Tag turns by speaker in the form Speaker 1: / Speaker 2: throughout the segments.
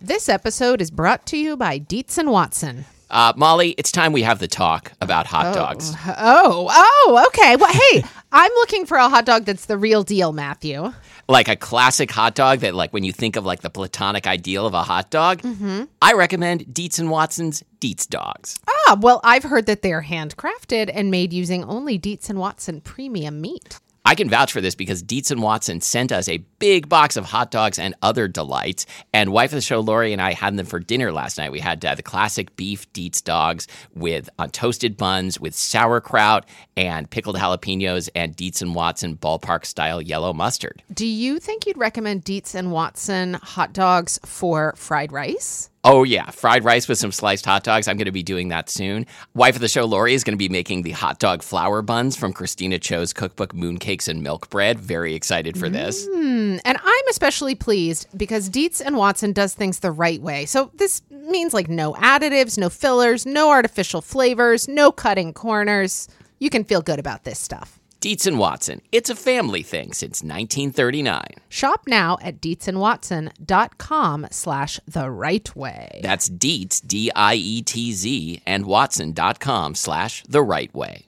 Speaker 1: This episode is brought to you by Dietz and Watson.
Speaker 2: Molly, it's time we have the talk about hot dogs.
Speaker 1: Oh, okay. Well, hey, I'm looking for a hot dog that's the real deal, Matthew.
Speaker 2: Like a classic hot dog that, like, when you think of, like, the platonic ideal of a hot dog, I recommend Dietz and Watson's Dietz Dogs.
Speaker 1: Well, I've heard that they're handcrafted and made using only Dietz and Watson premium meat.
Speaker 2: I can vouch for this because Dietz and Watson sent us a big box of hot dogs and other delights. And wife of the show, Lori, and I had them for dinner last night. We had the classic beef Dietz dogs with toasted buns with sauerkraut and pickled jalapenos and Dietz and Watson ballpark-style yellow mustard.
Speaker 1: Do you think you'd recommend Dietz and Watson hot dogs for fried rice?
Speaker 2: Oh, yeah. Fried rice with some sliced hot dogs. I'm going to be doing that soon. Wife of the show, Lori, is going to be making the hot dog flour buns from Christina Cho's cookbook, Mooncakes and Milk Bread. Very excited for this.
Speaker 1: And I'm especially pleased because Dietz and Watson does things the right way. So this means like no additives, no fillers, no artificial flavors, no cutting corners. You can feel good about this stuff.
Speaker 2: Dietz and Watson. It's a family thing since 1939.
Speaker 1: Shop now at dietzandwatson.com/the right way.
Speaker 2: That's Dietz, D-I-E-T-Z, and Watson.com/the right way.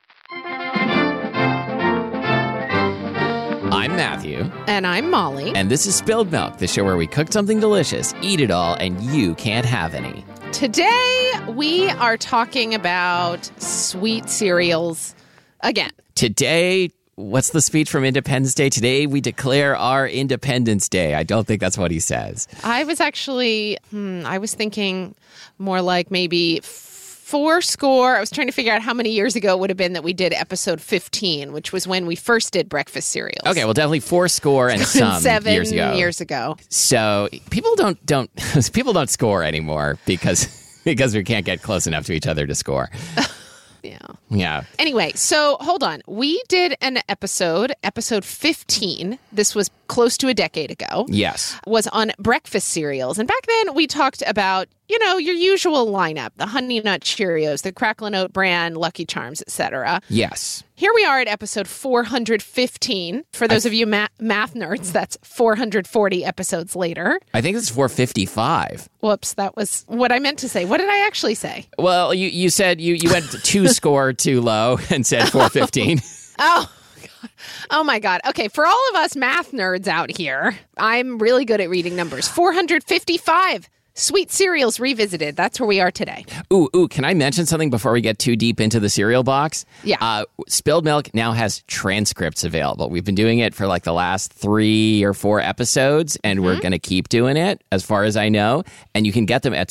Speaker 2: I'm Matthew.
Speaker 1: And I'm Molly.
Speaker 2: And this is Spilled Milk, the show where we cook something delicious, eat it all, and you can't have any.
Speaker 1: Today, we are talking about sweet cereals again.
Speaker 2: Today, what's the speech from Independence Day? Today, we declare our Independence Day. I don't think that's what he says.
Speaker 1: I was actually, I was thinking more like maybe 40. I was trying to figure out how many years ago it would have been that we did episode 15, which was when we first did breakfast cereals.
Speaker 2: Okay, well, definitely 40 and some
Speaker 1: 7
Speaker 2: years ago. So people don't people don't score anymore because we can't get close enough to each other to score. Yeah.
Speaker 1: Anyway, so hold on. We did an episode 15. This was close to a decade ago.
Speaker 2: Yes.
Speaker 1: Was on breakfast cereals. And back then we talked about, your usual lineup, the Honey Nut Cheerios, the Crackle & Oat brand, Lucky Charms, etc.
Speaker 2: Yes.
Speaker 1: Here we are at episode 415. For those of you math nerds, that's 440 episodes later.
Speaker 2: I think it's 455.
Speaker 1: Whoops, that was what I meant to say. What did I actually say?
Speaker 2: Well, you said you went 2 score too low and said 415.
Speaker 1: Oh my God. Okay, for all of us math nerds out here, I'm really good at reading numbers. 455. Sweet Cereals Revisited. That's where we are today.
Speaker 2: Ooh, can I mention something before we get too deep into the cereal box?
Speaker 1: Yeah.
Speaker 2: Spilled Milk now has transcripts available. We've been doing it for like the last 3 or 4 episodes, and we're going to keep doing it as far as I know. And you can get them at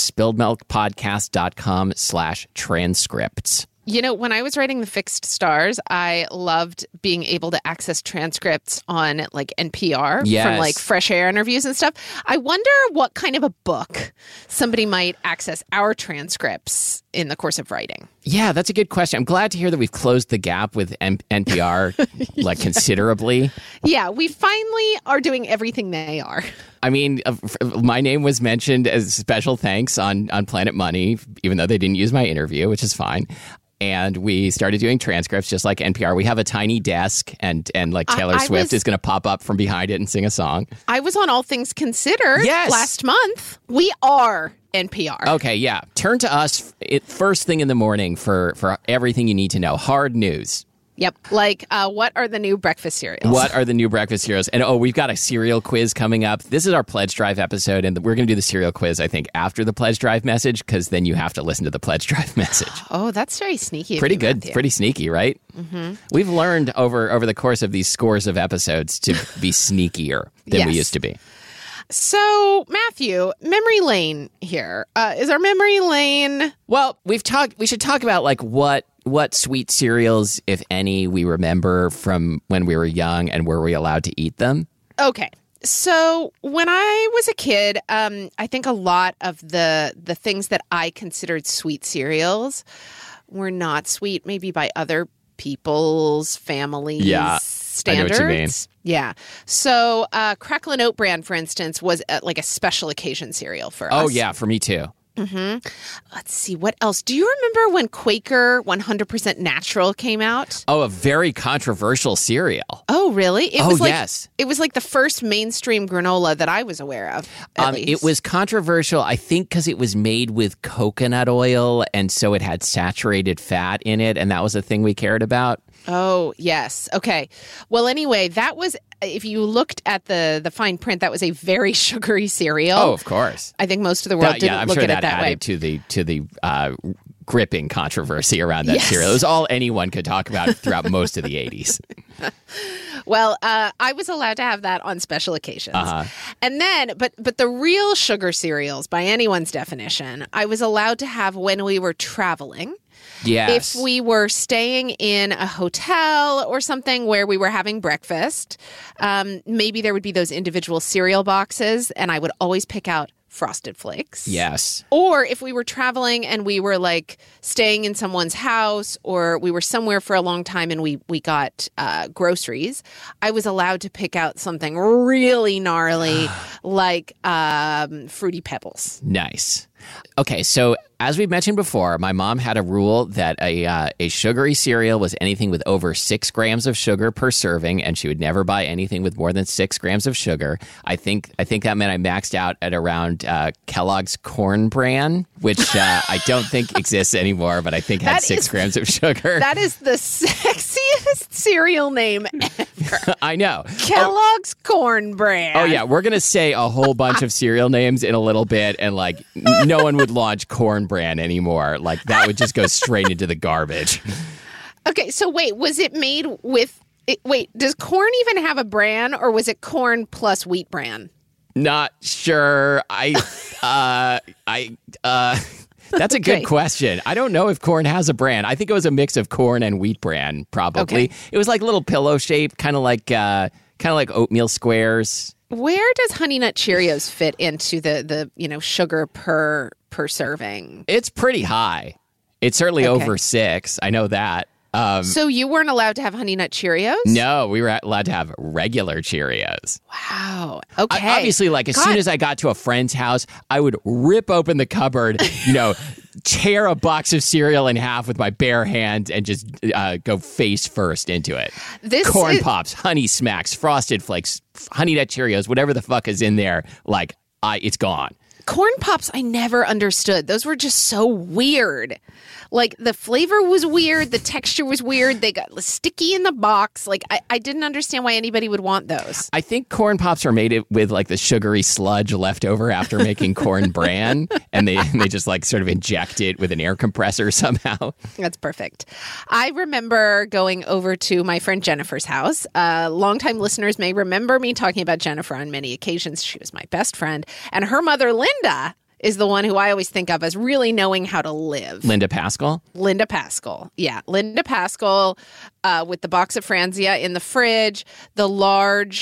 Speaker 2: spilledmilkpodcast.com/transcripts.
Speaker 1: When I was writing the Fixed Stars, I loved being able to access transcripts on like NPR from like fresh air interviews and stuff. I wonder what kind of a book somebody might access our transcripts in the course of writing.
Speaker 2: Yeah, that's a good question. I'm glad to hear that we've closed the gap with NPR like considerably.
Speaker 1: Yeah, we finally are doing everything they are.
Speaker 2: I mean, my name was mentioned as special thanks on Planet Money, even though they didn't use my interview, which is fine. And we started doing transcripts just like NPR. We have a tiny desk and like Taylor Swift is going to pop up from behind it and sing a song.
Speaker 1: I was on All Things Considered last month. We are NPR.
Speaker 2: Okay, yeah. Turn to us first thing in the morning for everything you need to know. Hard news.
Speaker 1: Yep. Like, what are the new breakfast cereals?
Speaker 2: What are the new breakfast cereals? And we've got a cereal quiz coming up. This is our Pledge Drive episode, and we're going to do the cereal quiz, I think, after the Pledge Drive message, because then you have to listen to the Pledge Drive message.
Speaker 1: Oh, that's very sneaky.
Speaker 2: Pretty good. Matthew. Pretty sneaky, right? Mm-hmm. We've learned over the course of these scores of episodes to be sneakier than we used to be.
Speaker 1: So, Matthew, memory lane here. Is our memory lane?
Speaker 2: Well, we should talk about like what sweet cereals, if any, we remember from when we were young and were we allowed to eat them?
Speaker 1: Okay. So when I was a kid, I think a lot of the things that I considered sweet cereals were not sweet, maybe by other people's families' standards.
Speaker 2: I know what you mean.
Speaker 1: Yeah. So Crackle & Oat brand, for instance, was like a special occasion cereal for us.
Speaker 2: Oh, yeah, for me too.
Speaker 1: Mm-hmm. Let's see. What else? Do you remember when Quaker 100% Natural came out?
Speaker 2: Oh, a very controversial cereal.
Speaker 1: Oh, really?
Speaker 2: Yes.
Speaker 1: It was like the first mainstream granola that I was aware of.
Speaker 2: It was controversial, I think, because it was made with coconut oil, and so it had saturated fat in it, and that was a thing we cared about.
Speaker 1: Oh, yes. Okay. Well, anyway, that was... If you looked at the fine print, that was a very sugary cereal.
Speaker 2: Oh, of course.
Speaker 1: I think most of the world didn't look at it that way.
Speaker 2: I'm sure that added to the gripping controversy around that cereal. It was all anyone could talk about throughout most of the 80s.
Speaker 1: Well, I was allowed to have that on special occasions. And then, but the real sugar cereals, by anyone's definition, I was allowed to have when we were traveling.
Speaker 2: Yes.
Speaker 1: If we were staying in a hotel or something where we were having breakfast, maybe there would be those individual cereal boxes, and I would always pick out Frosted Flakes.
Speaker 2: Yes.
Speaker 1: Or if we were traveling and we were like staying in someone's house, or we were somewhere for a long time and we got groceries, I was allowed to pick out something really gnarly like Fruity Pebbles.
Speaker 2: Nice. Okay, so as we've mentioned before, my mom had a rule that a sugary cereal was anything with over 6 grams of sugar per serving, and she would never buy anything with more than 6 grams of sugar. I think that meant I maxed out at around Kellogg's Corn Bran, which I don't think exists anymore, but I think had 6 grams of sugar.
Speaker 1: That is the sexiest cereal name ever.
Speaker 2: I know.
Speaker 1: Kellogg's Corn Bran.
Speaker 2: Oh, yeah. We're going to say a whole bunch of cereal names in a little bit, and like no one would launch Corn Bran anymore. Like that would just go straight into the garbage.
Speaker 1: Okay, so wait, was it made with... Wait, does corn even have a bran, or was it corn plus wheat bran?
Speaker 2: Not sure. That's a good question. I don't know if corn has a bran. I think it was a mix of corn and wheat bran, probably. Okay. It was like little pillow shaped, kind of like oatmeal squares. Where
Speaker 1: does Honey Nut Cheerios fit into the sugar per serving?
Speaker 2: It's pretty high. It's certainly over 6. I know that.
Speaker 1: So you weren't allowed to have Honey Nut Cheerios?
Speaker 2: No, we were allowed to have regular Cheerios.
Speaker 1: Wow. Okay.
Speaker 2: Obviously, like as soon as I got to a friend's house, I would rip open the cupboard, tear a box of cereal in half with my bare hand and just go face first into it. Corn Pops, Honey Smacks, Frosted Flakes, Honey Nut Cheerios, whatever the fuck is in there, it's gone.
Speaker 1: Corn Pops, I never understood. Those were just so weird. Like, the flavor was weird. The texture was weird. They got sticky in the box. Like, I didn't understand why anybody would want those.
Speaker 2: I think Corn Pops are made with, like, the sugary sludge left over after making Corn Bran. And they just, like, sort of inject it with an air compressor somehow.
Speaker 1: That's perfect. I remember going over to my friend Jennifer's house. Longtime listeners may remember me talking about Jennifer on many occasions. She was my best friend. And her mother, Linda, is the one who I always think of as really knowing how to live.
Speaker 2: Linda Pascal?
Speaker 1: Linda Pascal. Yeah. Linda Pascal with the box of Franzia in the fridge, the large,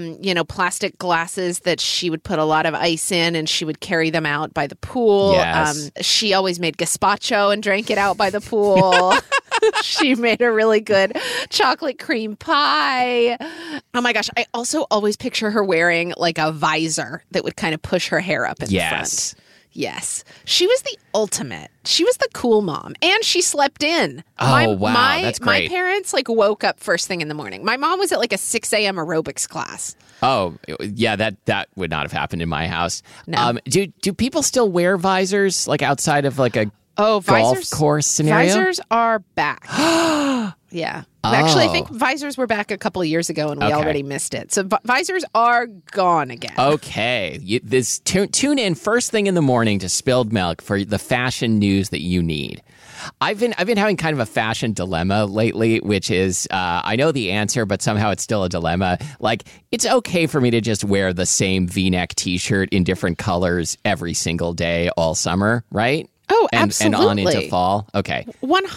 Speaker 1: plastic glasses that she would put a lot of ice in and she would carry them out by the pool.
Speaker 2: Yes.
Speaker 1: She always made gazpacho and drank it out by the pool. She made a really good chocolate cream pie. Oh my gosh. I also always picture her wearing like a visor that would kind of push her hair up in the front. Yes. She was the ultimate. She was the cool mom. And she slept in.
Speaker 2: Oh, wow. That's great.
Speaker 1: My parents woke up first thing in the morning. My mom was at like a 6 a.m. aerobics class.
Speaker 2: Oh, yeah, that would not have happened in my house.
Speaker 1: No.
Speaker 2: Do people still wear visors like outside of like a golf course scenario?
Speaker 1: Visors are back. Yeah. Actually, I think visors were back a couple of years ago and we already missed it. So visors are gone again.
Speaker 2: Okay. Tune in first thing in the morning to Spilled Milk for the fashion news that you need. I've been having kind of a fashion dilemma lately, which is I know the answer, but somehow it's still a dilemma. Like, it's okay for me to just wear the same V-neck T-shirt in different colors every single day all summer, right?
Speaker 1: Oh, absolutely.
Speaker 2: And on into fall? Okay.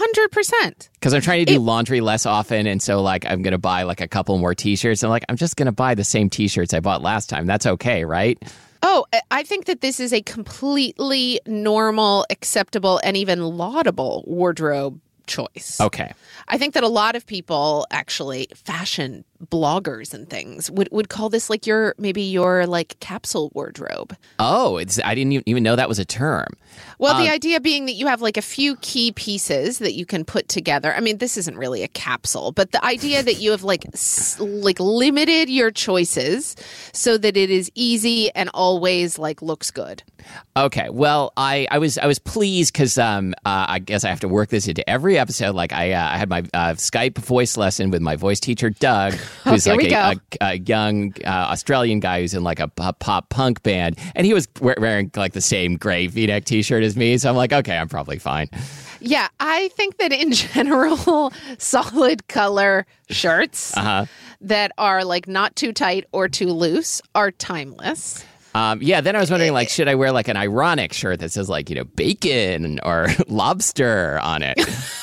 Speaker 1: 100%.
Speaker 2: Because I'm trying to do laundry less often, and so, like, I'm going to buy, like, a couple more T-shirts. And, like, I'm just going to buy the same T-shirts I bought last time. That's okay, right?
Speaker 1: Oh, I think that this is a completely normal, acceptable, and even laudable wardrobe choice.
Speaker 2: Okay.
Speaker 1: I think that a lot of people, actually, fashion bloggers and things would call this like your like capsule wardrobe.
Speaker 2: Oh, I didn't even know that was a term.
Speaker 1: Well, the idea being that you have like a few key pieces that you can put together. I mean, this isn't really a capsule, but the idea that you have like limited your choices so that it is easy and always like looks good.
Speaker 2: Okay, well, I was pleased because I guess I have to work this into every episode. Like I had my Skype voice lesson with my voice teacher Doug, who's like a young Australian guy who's in like a pop punk band, and he was wearing like the same gray V-neck T-shirt as me. So I'm like, okay, I'm probably fine.
Speaker 1: Yeah, I think that in general, solid color shirts that are like not too tight or too loose are timeless.
Speaker 2: Then I was wondering, like, should I wear like an ironic shirt that says like, bacon or lobster on it?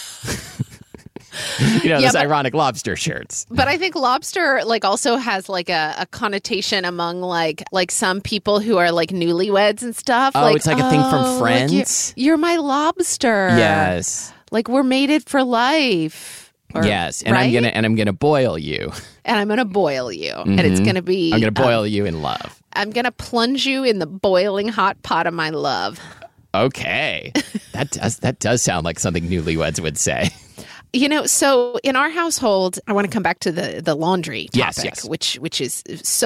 Speaker 2: Those ironic lobster shirts.
Speaker 1: But I think lobster like also has like a connotation among like some people who are like newlyweds and stuff.
Speaker 2: Oh, like, it's like a thing from Friends.
Speaker 1: You're my lobster.
Speaker 2: Yes.
Speaker 1: Like we're mated for life.
Speaker 2: Yes, and
Speaker 1: right?
Speaker 2: I'm gonna boil you.
Speaker 1: And I'm gonna boil you, and it's gonna be.
Speaker 2: I'm gonna boil you in love.
Speaker 1: I'm gonna plunge you in the boiling hot pot of my love.
Speaker 2: Okay, that does sound like something newlyweds would say.
Speaker 1: So in our household, I want to come back to the laundry topic,
Speaker 2: yes.
Speaker 1: which is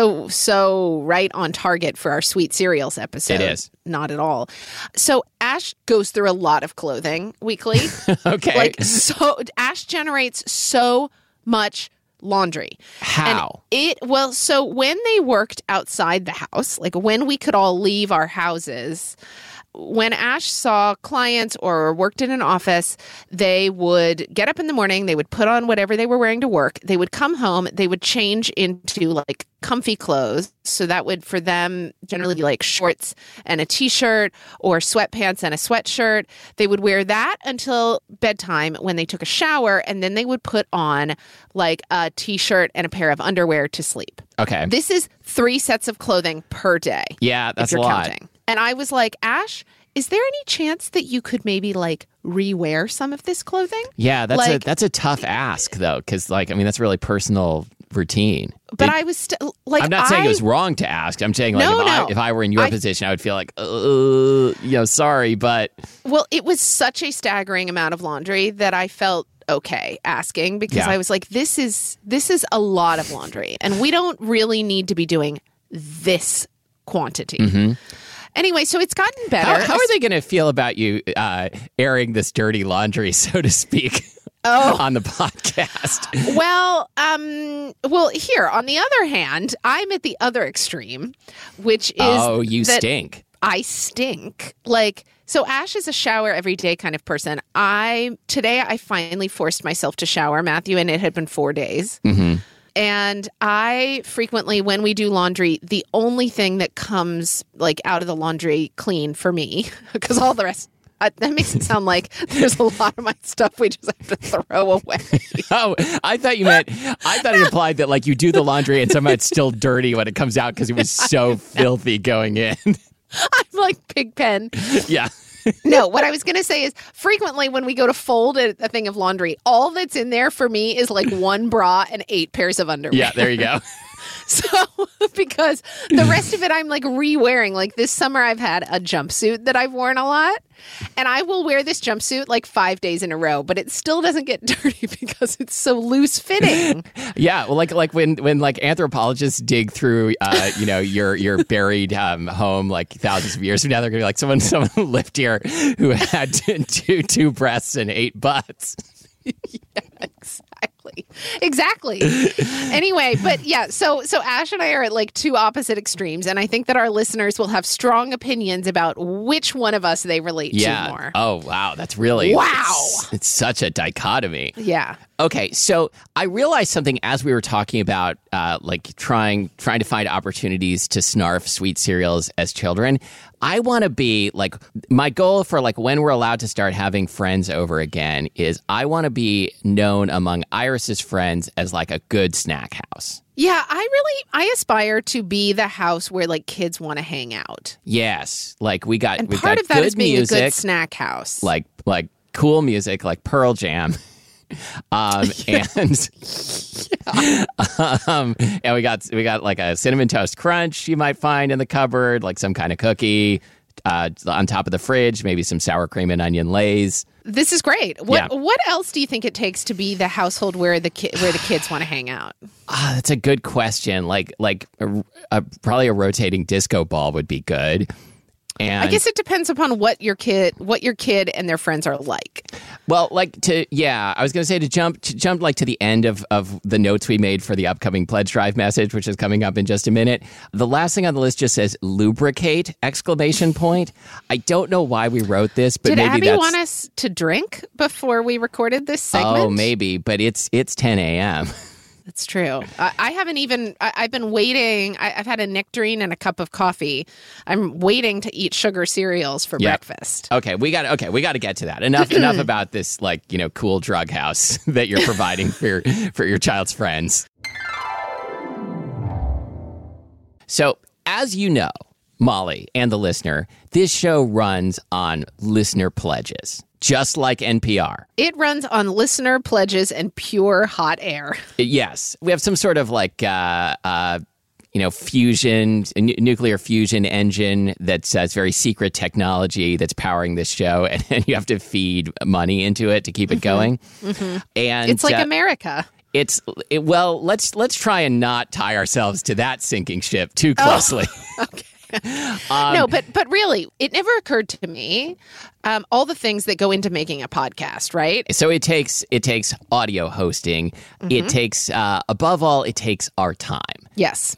Speaker 1: so right on target for our sweet cereals episode.
Speaker 2: It is.
Speaker 1: Not at all. So Ash goes through a lot of clothing weekly.
Speaker 2: Okay.
Speaker 1: So Ash generates so much laundry.
Speaker 2: How?
Speaker 1: So when they worked outside the house, like when we could all leave our houses, when Ash saw clients or worked in an office, they would get up in the morning, they would put on whatever they were wearing to work, they would come home, they would change into like comfy clothes. So that would for them generally be like shorts and a t-shirt or sweatpants and a sweatshirt. They would wear that until bedtime when they took a shower, and then they would put on like a t-shirt and a pair of underwear to sleep.
Speaker 2: Okay.
Speaker 1: This is 3 sets of clothing per day.
Speaker 2: Yeah, that's a lot.
Speaker 1: Counting. And I was like, Ash, is there any chance that you could maybe like rewear some of this clothing?
Speaker 2: Yeah, that's a tough ask though, because that's a really personal routine.
Speaker 1: But I was like,
Speaker 2: I'm not saying it was wrong to ask. I'm saying like if I were in your position, I would feel like, sorry, but
Speaker 1: well, it was such a staggering amount of laundry that I felt okay asking because I was like, this is a lot of laundry, and we don't really need to be doing this quantity. Mm-hmm. Anyway, so it's gotten better.
Speaker 2: How are they going to feel about you airing this dirty laundry, so to speak, on the podcast?
Speaker 1: Well, here, on the other hand, I'm at the other extreme, which is
Speaker 2: you stink.
Speaker 1: I stink. So Ash is a shower every day kind of person. Today I finally forced myself to shower, Matthew, and it had been 4 days. Mm-hmm. And I frequently, when we do laundry, the only thing that comes like out of the laundry clean for me, because all the rest, that makes it sound like there's a lot of my stuff we just have to throw away.
Speaker 2: Oh, I thought it implied that like you do the laundry and somehow it's still dirty when it comes out because it was so filthy going in.
Speaker 1: I'm like Pigpen.
Speaker 2: Yeah.
Speaker 1: No, what I was going to say is frequently when we go to fold a thing of laundry, all that's in there for me is like 1 bra and 8 pairs of underwear.
Speaker 2: Yeah, there you go.
Speaker 1: So, because the rest of it I'm like re-wearing. Like this summer I've had a jumpsuit that I've worn a lot, and I will wear this jumpsuit like 5 days in a row, but it still doesn't get dirty because it's so loose fitting.
Speaker 2: Yeah, well, like when like anthropologists dig through, your buried home like thousands of years from now, they're gonna be like someone lived here who had two breasts and 8 butts.
Speaker 1: Yeah, exactly. Anyway, but yeah, so Ash and I are at like 2 opposite extremes, and I think that our listeners will have strong opinions about which one of us they relate to more.
Speaker 2: Oh, wow. That's really...
Speaker 1: Wow.
Speaker 2: It's such a dichotomy.
Speaker 1: Yeah.
Speaker 2: Okay, so I realized something as we were talking about trying to find opportunities to snarf sweet cereals as children. I want to be like, my goal for like when we're allowed to start having friends over again is I want to be known among Iris's friends as like a good snack house.
Speaker 1: Yeah, I aspire to be the house where like kids want to hang out.
Speaker 2: Yes, like we got
Speaker 1: part of that is being a good snack house,
Speaker 2: like cool music like Pearl Jam. And we got like a cinnamon toast crunch you might find in the cupboard, like some kind of cookie on top of the fridge, maybe some sour cream and onion Lay's.
Speaker 1: This is great. What else do you think it takes to be the household where the kids want to hang out?
Speaker 2: That's a good question. Like probably a rotating disco ball would be good. And
Speaker 1: I guess it depends upon what your kid and their friends are like.
Speaker 2: Well, I was going to say to jump like to the end of the notes we made for the upcoming pledge drive message, which is coming up in just a minute. The last thing on the list just says lubricate ! I don't know why we wrote this, but maybe
Speaker 1: Abby want us to drink before we recorded this segment?
Speaker 2: Oh, maybe, but it's 10 a.m.
Speaker 1: That's true. I haven't even, I've been waiting. I've had a nectarine and a cup of coffee. I'm waiting to eat sugar cereals for breakfast.
Speaker 2: Okay, we got to get to that. Enough about this, cool drug house that you're providing for your child's friends. So, as you know, Molly and the listener, this show runs on listener pledges. Just like NPR.
Speaker 1: It runs on listener pledges and pure hot air.
Speaker 2: Yes. We have some sort of fusion, nuclear fusion engine that's very secret technology that's powering this show. And you have to feed money into it to keep it going. Mm-hmm. And
Speaker 1: it's like America.
Speaker 2: Let's try and not tie ourselves to that sinking ship too closely.
Speaker 1: Oh, okay. No, but really, it never occurred to me all the things that go into making a podcast, right?
Speaker 2: So it takes audio hosting. Mm-hmm. It takes above all, it takes our time.
Speaker 1: Yes.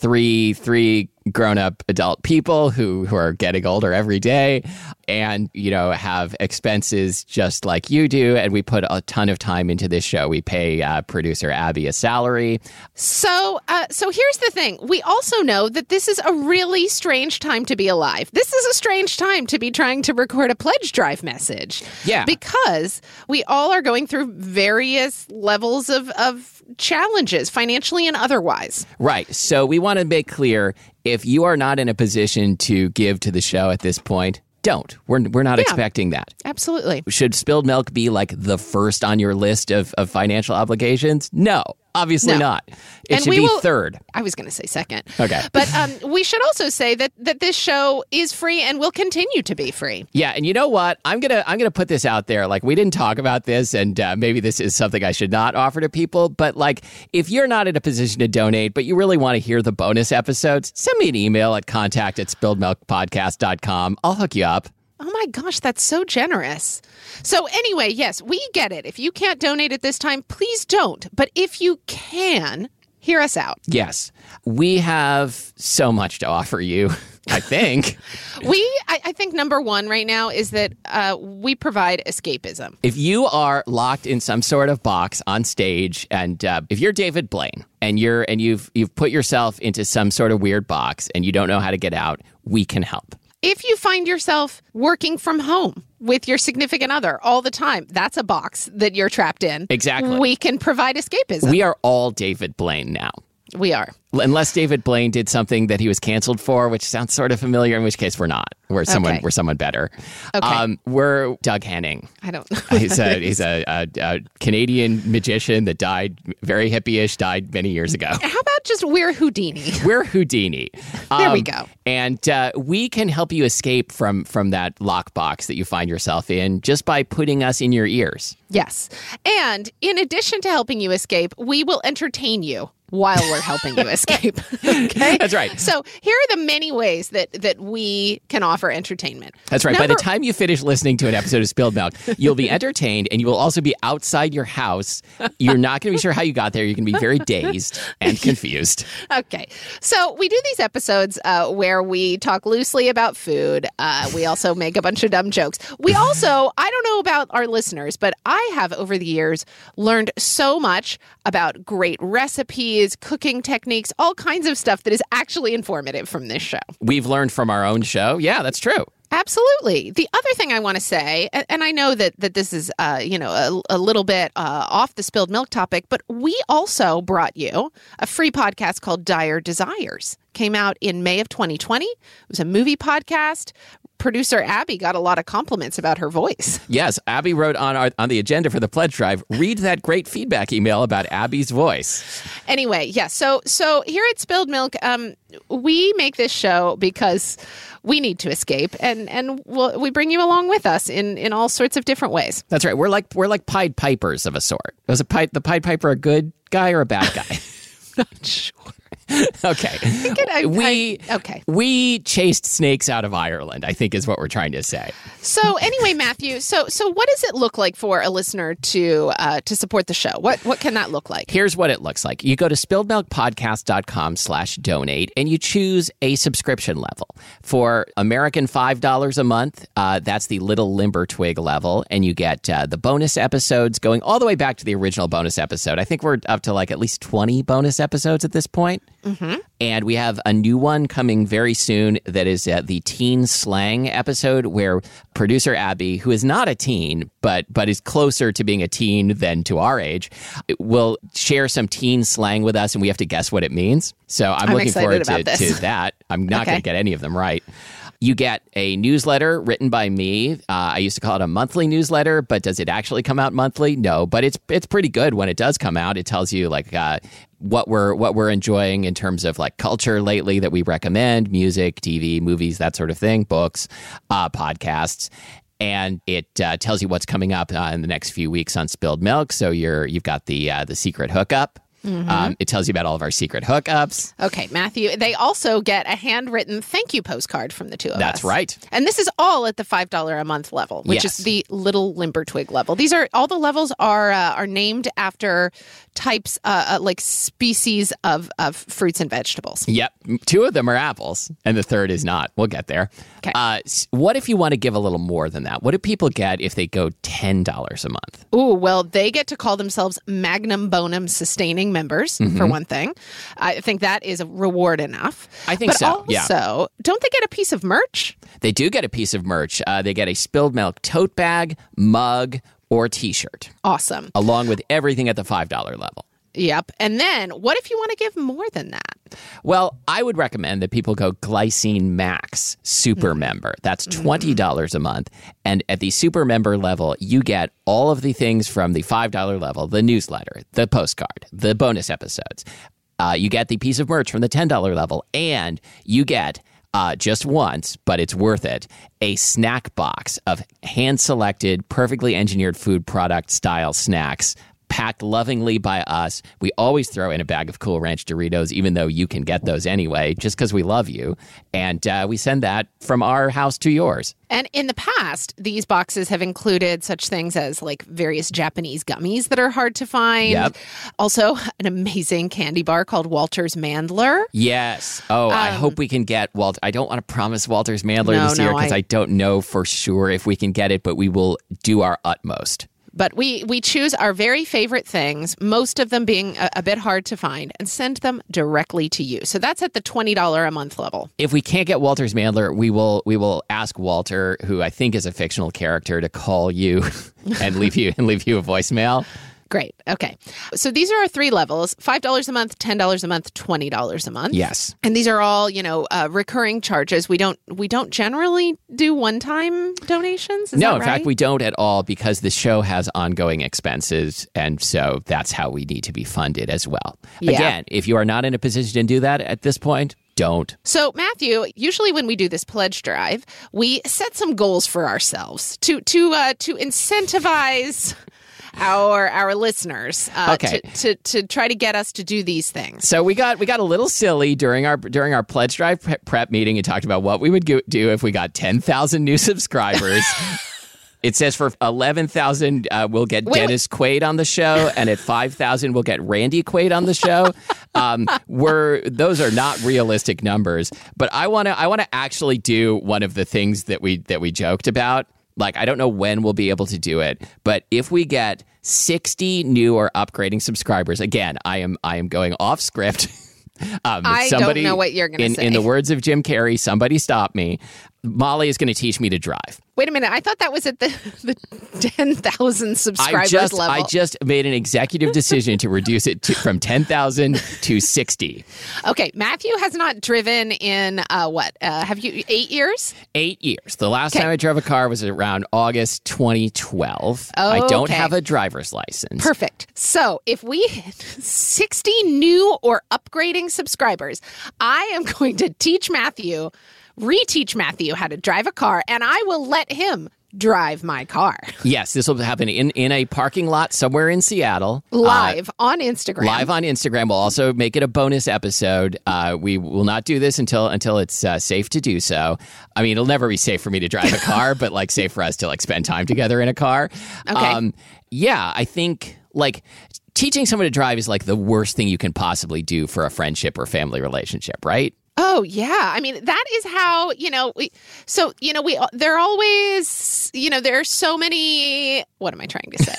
Speaker 2: Three grown-up adult people who are getting older every day and, have expenses just like you do. And we put a ton of time into this show. We pay producer Abby a salary.
Speaker 1: So here's the thing. We also know that this is a really strange time to be alive. This is a strange time to be trying to record a pledge drive message.
Speaker 2: Yeah.
Speaker 1: Because we all are going through various levels of challenges, financially and otherwise.
Speaker 2: Right. So we want to make clear, if you are not in a position to give to the show at this point, don't. We're not expecting that.
Speaker 1: Absolutely.
Speaker 2: Should spilled milk be like the first on your list of financial obligations? No. Obviously not. It should be third.
Speaker 1: I was going to say second.
Speaker 2: Okay.
Speaker 1: But we should also say that this show is free and will continue to be free.
Speaker 2: Yeah, and you know what? I'm gonna put this out there. Like, we didn't talk about this, and maybe this is something I should not offer to people. But if you're not in a position to donate, but you really want to hear the bonus episodes, send me an email at contact@spilledmilkpodcast.com. I'll hook you up.
Speaker 1: Oh my gosh, that's so generous. So anyway, yes, we get it. If you can't donate at this time, please don't. But if you can, hear us out.
Speaker 2: Yes. We have so much to offer you, I think.
Speaker 1: I think number one right now is that we provide escapism.
Speaker 2: If you are locked in some sort of box on stage, and if you're David Blaine and you've put yourself into some sort of weird box and you don't know how to get out, we can help.
Speaker 1: If you find yourself working from home with your significant other all the time, that's a box that you're trapped in.
Speaker 2: Exactly.
Speaker 1: We can provide escapism.
Speaker 2: We are all David Blaine now.
Speaker 1: We are.
Speaker 2: Unless David Blaine did something that he was canceled for, which sounds sort of familiar, in which case we're not. We're someone better.
Speaker 1: Okay.
Speaker 2: We're Doug Henning.
Speaker 1: I don't know.
Speaker 2: He's a Canadian magician that died, very hippie-ish, died many years ago.
Speaker 1: How about just we're Houdini?
Speaker 2: We're Houdini.
Speaker 1: There we go.
Speaker 2: And we can help you escape from that lockbox that you find yourself in just by putting us in your ears.
Speaker 1: Yes. And in addition to helping you escape, we will entertain you while we're helping you escape. Okay?
Speaker 2: That's right.
Speaker 1: So here are the many ways that we can offer entertainment.
Speaker 2: That's right. By the time you finish listening to an episode of Spilled Milk, you'll be entertained, and you will also be outside your house. You're not going to be sure how you got there. You're going to be very dazed and confused.
Speaker 1: Okay. So we do these episodes where we talk loosely about food. We also make a bunch of dumb jokes. We also, I don't know about our listeners, but I have over the years learned so much about great recipes, cooking techniques, all kinds of stuff that is actually informative from this show.
Speaker 2: We've learned from our own show. Yeah, that's true.
Speaker 1: Absolutely. The other thing I want to say, and I know that this is, a little bit off the spilled milk topic, but we also brought you a free podcast called Dire Desires. Came out in May of 2020. It was a movie podcast producer Abby got a lot of compliments about her voice.
Speaker 2: Yes, Abby wrote on the agenda for the pledge drive, read that great feedback email about Abby's voice.
Speaker 1: Anyway, so here at Spilled Milk, we make this show because we need to escape, and we bring you along with us in all sorts of different ways.
Speaker 2: That's right. We're like Pied Pipers of a sort. Was the Pied Piper a good guy or a bad guy?
Speaker 1: Not sure.
Speaker 2: Okay. We chased snakes out of Ireland, I think is what we're trying to say.
Speaker 1: So anyway, Matthew, so what does it look like for a listener to support the show? What can that look like?
Speaker 2: Here's what it looks like. You go to spilledmilkpodcast.com/donate and you choose a subscription level. For American $5 a month, that's the Little Limber Twig level, and you get the bonus episodes going all the way back to the original bonus episode. I think we're up to like at least 20 bonus episodes at this point.
Speaker 1: Mm-hmm.
Speaker 2: And we have a new one coming very soon that is the teen slang episode where producer Abby, who is not a teen, but is closer to being a teen than to our age, will share some teen slang with us, and we have to guess what it means. So I'm looking forward to that. I'm not going to get any of them right. You get a newsletter written by me. I used to call it a monthly newsletter, but does it actually come out monthly? No, but it's pretty good when it does come out. It tells you like what we're enjoying in terms of like culture lately that we recommend, music, TV, movies, that sort of thing, books, podcasts. And it tells you what's coming up in the next few weeks on Spilled Milk. So you've got the secret hookup. Mm-hmm. It tells you about all of our secret hookups.
Speaker 1: Okay, Matthew. They also get a handwritten thank you postcard from the two of us.
Speaker 2: That's right.
Speaker 1: And this is all at the $5 a month level, which is the Little Limber Twig level. These are all the levels are named after types, like species of fruits and vegetables.
Speaker 2: Yep. 2 of them are apples, and the third is not. We'll get there.
Speaker 1: Okay.
Speaker 2: What if you want to give a little more than that? What do people get if they go $10 a month?
Speaker 1: Ooh, well, they get to call themselves Magnum Bonum Sustaining members, for one thing. I think that is a reward enough.
Speaker 2: I think so,
Speaker 1: yeah. But also, don't they get a piece of merch?
Speaker 2: They do get a piece of merch. They get a Spilled Milk tote bag, mug, or T-shirt.
Speaker 1: Awesome.
Speaker 2: Along with everything at the $5 level.
Speaker 1: Yep. And then what if you want to give more than that?
Speaker 2: Well, I would recommend that people go Glycine Max Super Member. That's $20 a month. And at the Super Member level, you get all of the things from the $5 level, the newsletter, the postcard, the bonus episodes. You get the piece of merch from the $10 level, and you get just once, but it's worth it, a snack box of hand-selected, perfectly engineered food product style snacks packed lovingly by us. We always throw in a bag of Cool Ranch Doritos, even though you can get those anyway, just because we love you. And we send that from our house to yours.
Speaker 1: And in the past, these boxes have included such things as like various Japanese gummies that are hard to find.
Speaker 2: Yep.
Speaker 1: Also, an amazing candy bar called Walter's Mandler.
Speaker 2: Yes. Oh, I hope we can get Walter. I don't want to promise Walter's Mandler this year because I don't know for sure if we can get it, but we will do our utmost.
Speaker 1: But we choose our very favorite things, most of them being a bit hard to find, and send them directly to you. So that's at the $20 a month level.
Speaker 2: If we can't get Walter's Mandler, we will ask Walter, who I think is a fictional character, to call you and leave you a voicemail.
Speaker 1: Great. Okay. So these are our 3 levels: $5 a month, $10 a month, $20 a month.
Speaker 2: Yes.
Speaker 1: And these are all, recurring charges. We don't generally do one-time donations. Is that right?
Speaker 2: In fact, we don't at all because the show has ongoing expenses. And so that's how we need to be funded as well.
Speaker 1: Yeah.
Speaker 2: Again, if you are not in a position to do that at this point, don't.
Speaker 1: So, Matthew, usually when we do this pledge drive, we set some goals for ourselves to incentivize our listeners to try to get us to do these things.
Speaker 2: So we got a little silly during our pledge drive prep meeting and talked about what we would do if we got 10,000 new subscribers. It says for 11,000 we'll get Dennis Quaid on the show, and at 5,000 we'll get Randy Quaid on the show. Those are not realistic numbers, but I want to actually do one of the things that we joked about. Like, I don't know when we'll be able to do it, but if we get 60 new or upgrading subscribers, again, I am going off script.
Speaker 1: I don't know what you're going to say.
Speaker 2: In the words of Jim Carrey, somebody stop me. Molly is going to teach me to drive.
Speaker 1: Wait a minute. I thought that was at the 10,000 subscribers level.
Speaker 2: I just made an executive decision to reduce it from 10,000 to 60.
Speaker 1: Okay. Matthew has not driven in, have you, 8 years?
Speaker 2: 8 years. The last time I drove a car was around August 2012. I don't have a driver's license.
Speaker 1: Perfect. So if we hit 60 new or upgrading subscribers, I am going to reteach Matthew how to drive a car, and I will let him drive my car.
Speaker 2: Yes, this will happen in a parking lot somewhere in Seattle.
Speaker 1: Live on Instagram.
Speaker 2: Live on Instagram. We'll also make it a bonus episode. We will not do this until it's safe to do so. I mean, it'll never be safe for me to drive a car, but like safe for us to like spend time together in a car.
Speaker 1: Okay.
Speaker 2: Yeah, I think like teaching someone to drive is like the worst thing you can possibly do for a friendship or family relationship, right?
Speaker 1: Oh, yeah. I mean, that is how, they're always, there are so many, what am I trying to say?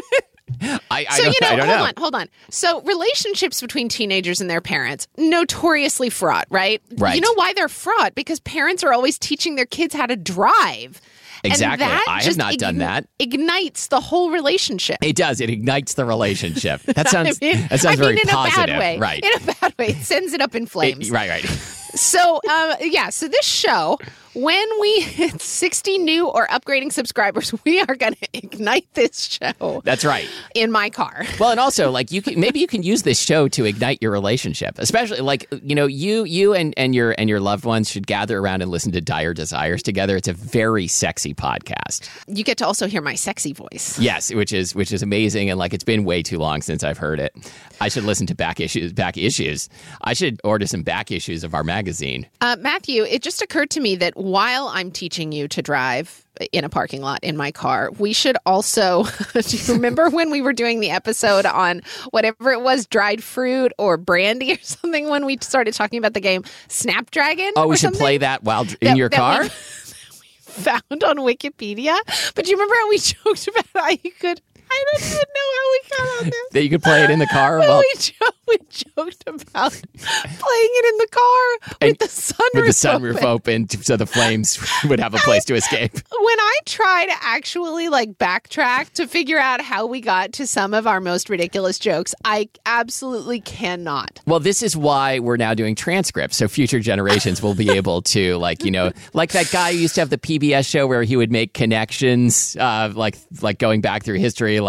Speaker 1: I don't know. Hold on. So relationships between teenagers and their parents, notoriously fraught, right?
Speaker 2: Right.
Speaker 1: You know why they're fraught? Because parents are always teaching their kids how to drive.
Speaker 2: Exactly.
Speaker 1: And that
Speaker 2: I have not done that.
Speaker 1: Ignites the whole relationship.
Speaker 2: It does. It ignites the relationship. That sounds very positive.
Speaker 1: In a bad way.
Speaker 2: Right.
Speaker 1: In a bad way. It sends it up in flames.
Speaker 2: Right.
Speaker 1: So, so this show, when we hit 60 new or upgrading subscribers, we are going to ignite this show.
Speaker 2: That's right.
Speaker 1: In my car.
Speaker 2: Well, and also, like, maybe you can use this show to ignite your relationship. Especially, like, you and your loved ones should gather around and listen to Dire Desires together. It's a very sexy podcast.
Speaker 1: You get to also hear my sexy voice.
Speaker 2: Yes, which is amazing, and like it's been way too long since I've heard it. I should listen to back issues. I should order some back issues of our magazine.
Speaker 1: Matthew, it just occurred to me that while I'm teaching you to drive in a parking lot in my car, we should also, do you remember when we were doing the episode on whatever it was, dried fruit or brandy or something, when we started talking about the game Snapdragon?
Speaker 2: Oh, we should play that while in your car?
Speaker 1: We found on Wikipedia. But do you remember how we joked about how you could... I don't even know how we got on this.
Speaker 2: That you could play it in the car?
Speaker 1: Well, we joked about playing it in the car with the sunroof
Speaker 2: open so the flames would have a place to escape.
Speaker 1: When I try to actually backtrack to figure out how we got to some of our most ridiculous jokes, I absolutely cannot.
Speaker 2: Well, this is why we're now doing transcripts, so future generations will be able to, like that guy who used to have the PBS show where he would make connections, like going back through history.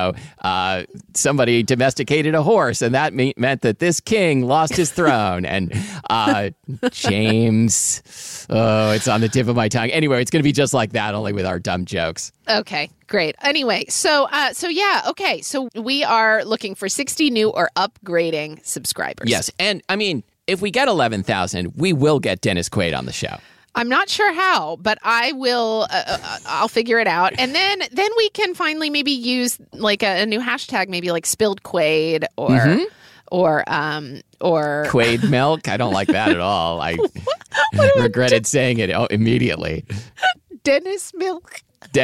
Speaker 2: Somebody domesticated a horse, and that meant that this king lost his throne. And James, it's on the tip of my tongue. Anyway, it's going to be just like that, only with our dumb jokes.
Speaker 1: Okay, great. Anyway, so we are looking for 60 new or upgrading subscribers.
Speaker 2: Yes, and I mean, if we get 11,000, we will get Dennis Quaid on the show.
Speaker 1: I'm not sure how, but I will. I'll figure it out, and then we can finally maybe use like a new hashtag, maybe like spilled Quaid or
Speaker 2: Quaid milk. I don't like that at all. I regretted saying it immediately.
Speaker 1: Dennis milk.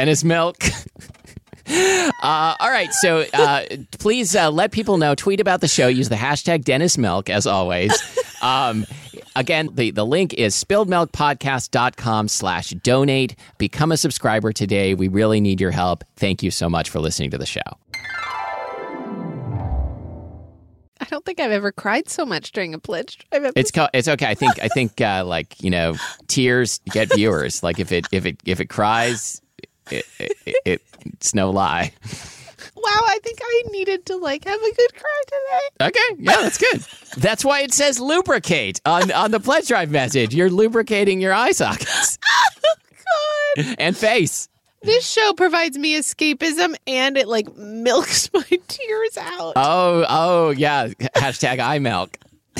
Speaker 2: All right, so please let people know. Tweet about the show. Use the hashtag Dennis Milk, as always. Again, the link is spilledmilkpodcast.com/donate. Become a subscriber today. We really need your help. Thank you so much for listening to the show.
Speaker 1: I don't think I've ever cried so much during a Pledge Drive
Speaker 2: episode. It's okay. I think tears get viewers. Like if it cries, it's no lie.
Speaker 1: Wow, I think I needed to have a good cry today.
Speaker 2: Okay, yeah, that's good. That's why it says lubricate on the Pledge Drive message. You're lubricating your eye sockets.
Speaker 1: Oh, God.
Speaker 2: And face.
Speaker 1: This show provides me escapism, and it milks my tears out.
Speaker 2: Oh, yeah. Hashtag eye milk.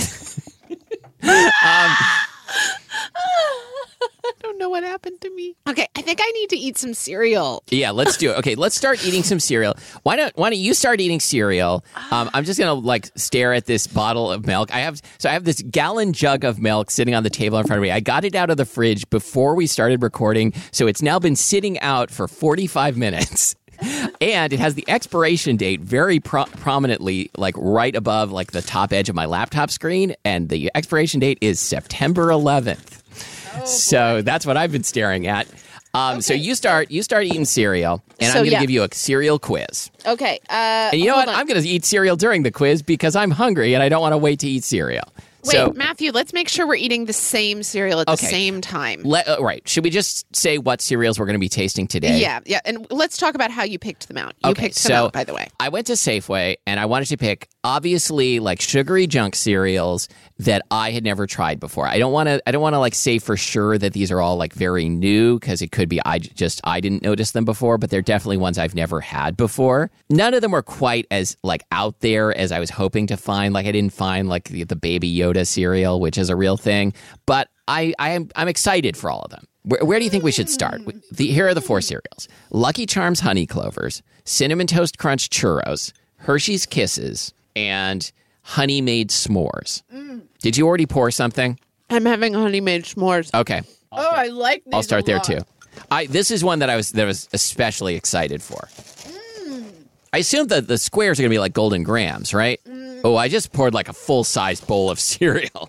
Speaker 1: I don't know what happened to me. Okay, I think I need to eat some cereal.
Speaker 2: Yeah, let's do it. Okay, let's start eating some cereal. Why don't you start eating cereal? I'm just gonna stare at this bottle of milk. I have this gallon jug of milk sitting on the table in front of me. I got it out of the fridge before we started recording, so it's now been sitting out for 45 minutes. And it has the expiration date very prominently, right above the top edge of my laptop screen, and the expiration date is September 11th. So that's what I've been staring at. Okay. So you start eating cereal, and I'm going to give you a cereal quiz.
Speaker 1: Okay.
Speaker 2: And you know what? I'm going to eat cereal during the quiz because I'm hungry and I don't want to wait to eat cereal.
Speaker 1: Wait, Matthew, let's make sure we're eating the same cereal at the same time.
Speaker 2: Right. Should we just say what cereals we're going to be tasting today?
Speaker 1: Yeah. And let's talk about how you picked them out. You picked them out, by the way.
Speaker 2: I went to Safeway, and I wanted to pick, obviously, like sugary junk cereals that I had never tried before. I don't want to like say for sure that these are all like very new, because it could be I didn't notice them before, but they're definitely ones I've never had before. None of them were quite as like out there as I was hoping to find. Like I didn't find like the Baby Yoda cereal, which is a real thing, but I'm excited for all of them. Where do you think we should start? Here are the 4 cereals: Lucky Charms Honey Clovers, Cinnamon Toast Crunch Churros, Hershey's Kisses, and Honey Made S'mores. Did you already pour something?
Speaker 1: I'm having Honey Made S'mores.
Speaker 2: Okay.
Speaker 1: I like these.
Speaker 2: I'll start there too. This is one that I was especially excited for. I assume that the squares are going to be like Golden Grahams, right? Oh, I just poured like a full-sized bowl of cereal.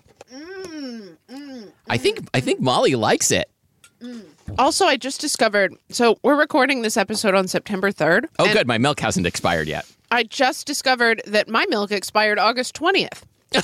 Speaker 2: I think Molly likes it.
Speaker 1: Also, I just discovered, so we're recording this episode on September 3rd.
Speaker 2: Oh, good. My milk hasn't expired yet.
Speaker 1: I just discovered that my milk expired August 20th.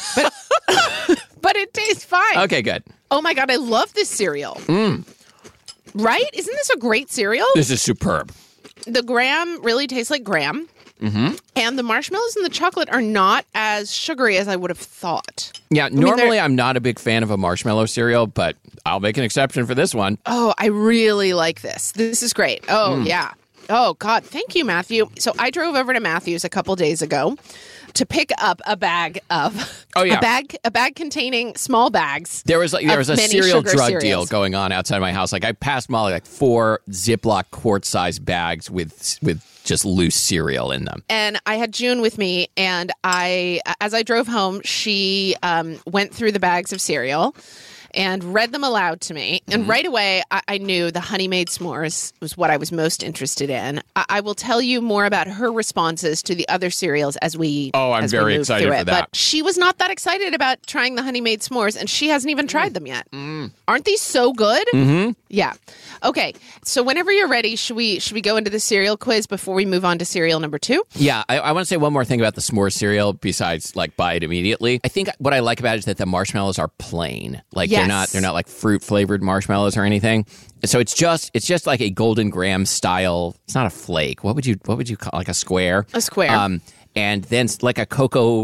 Speaker 1: But it tastes fine.
Speaker 2: Okay, good.
Speaker 1: Oh my God, I love this cereal. Right? Isn't this a great cereal?
Speaker 2: This is superb.
Speaker 1: The graham really tastes like graham. Mm-hmm. And the marshmallows and the chocolate are not as sugary as I would have thought.
Speaker 2: Yeah, normally I'm not a big fan of a marshmallow cereal, but I'll make an exception for this one.
Speaker 1: Oh, I really like this. This is great. Oh, yeah. Oh, God. Thank you, Matthew. So I drove over to Matthew's a couple days ago to pick up a bag of a bag containing small bags.
Speaker 2: There was a cereal drug deal going on outside my house. Like I passed Molly like 4 Ziploc quart-sized bags with just loose cereal in them.
Speaker 1: And I had June with me, and as I drove home, she went through the bags of cereal and read them aloud to me. And right away, I knew the Honey Made S'mores was what I was most interested in. I will tell you more about her responses to the other cereals as we
Speaker 2: I'm very excited for that.
Speaker 1: But she was not that excited about trying the Honey Made S'mores, and she hasn't even tried them yet. Aren't these so good?
Speaker 2: Mm-hmm.
Speaker 1: Yeah. Okay. So whenever you're ready, should we go into the cereal quiz before we move on to cereal number 2?
Speaker 2: Yeah. I want to say one more thing about the s'mores cereal besides like buy it immediately. I think what I like about it is that the marshmallows are plain. Like they're not like fruit flavored marshmallows or anything. So it's just like a Golden Graham style. It's not a flake. What would you call like a square?
Speaker 1: A square.
Speaker 2: And then like a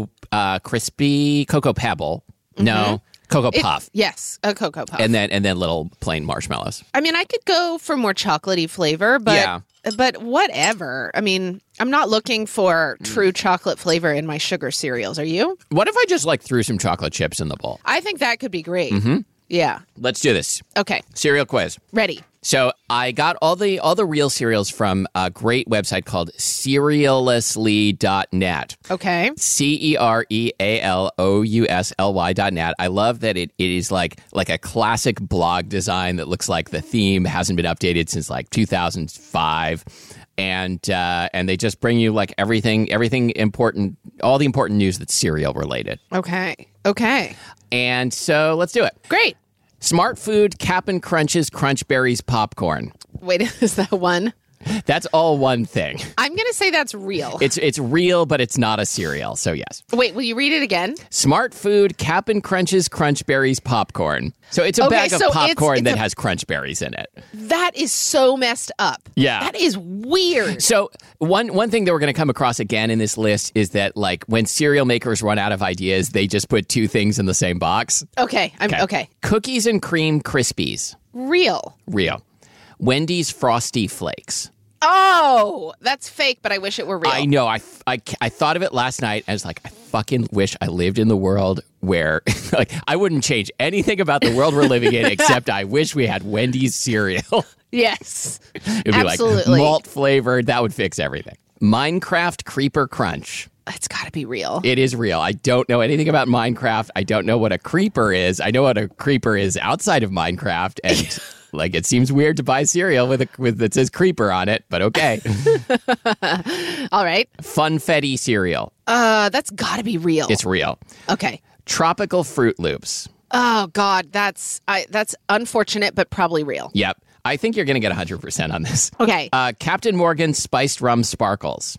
Speaker 2: crispy Cocoa Pebble. Mm-hmm. No. Cocoa Puff.
Speaker 1: Yes, a Cocoa Puff.
Speaker 2: And then little plain marshmallows.
Speaker 1: I mean, I could go for more chocolatey flavor, but whatever. I mean, I'm not looking for true chocolate flavor in my sugar cereals. Are you?
Speaker 2: What if I just like threw some chocolate chips in the bowl?
Speaker 1: I think that could be great.
Speaker 2: Mm-hmm.
Speaker 1: Yeah.
Speaker 2: Let's do this.
Speaker 1: Okay.
Speaker 2: Cereal quiz.
Speaker 1: Ready.
Speaker 2: So I got all the real cereals from a great website called Cerealously.net.
Speaker 1: Okay.
Speaker 2: Cerealously.net. I love that it is like a classic blog design that looks like the theme hasn't been updated since like 2005. And they just bring you like everything important, all the important news that's cereal related.
Speaker 1: Okay.
Speaker 2: And so let's do it.
Speaker 1: Great.
Speaker 2: Smart Food Cap'n Crunch's Crunch Berries Popcorn.
Speaker 1: Wait, is that one?
Speaker 2: That's all one thing.
Speaker 1: I'm going to say that's real.
Speaker 2: It's real, but it's not a cereal, so yes.
Speaker 1: Wait, will you read it again?
Speaker 2: Smart Food Cap'n Crunch's Crunch Berries Popcorn. So it's a bag of popcorn that has crunch berries in it.
Speaker 1: That is so messed up.
Speaker 2: Yeah.
Speaker 1: That is weird.
Speaker 2: So one thing that we're going to come across again in this list is that like when cereal makers run out of ideas, they just put 2 things in the same box.
Speaker 1: Okay. Okay.
Speaker 2: Cookies and Cream Krispies.
Speaker 1: Real.
Speaker 2: Wendy's Frosty Flakes.
Speaker 1: Oh, that's fake, but I wish it were real.
Speaker 2: I know. I thought of it last night. I was like, I fucking wish I lived in the world where like I wouldn't change anything about the world we're living in except I wish we had Wendy's cereal.
Speaker 1: Yes.
Speaker 2: It'd be
Speaker 1: absolutely.
Speaker 2: Like malt flavored. That would fix everything. Minecraft Creeper Crunch.
Speaker 1: It's got to be real.
Speaker 2: It is real. I don't know anything about Minecraft. I don't know what a creeper is. I know what a creeper is outside of Minecraft, and like it seems weird to buy cereal with that says creeper on it, but okay.
Speaker 1: All right.
Speaker 2: Funfetti cereal.
Speaker 1: That's got to be real.
Speaker 2: It's real.
Speaker 1: Okay.
Speaker 2: Tropical Fruit Loops.
Speaker 1: Oh, God, that's unfortunate, but probably real.
Speaker 2: Yep. I think you're going to get 100% on this.
Speaker 1: Okay.
Speaker 2: Captain Morgan Spiced Rum Sparkles.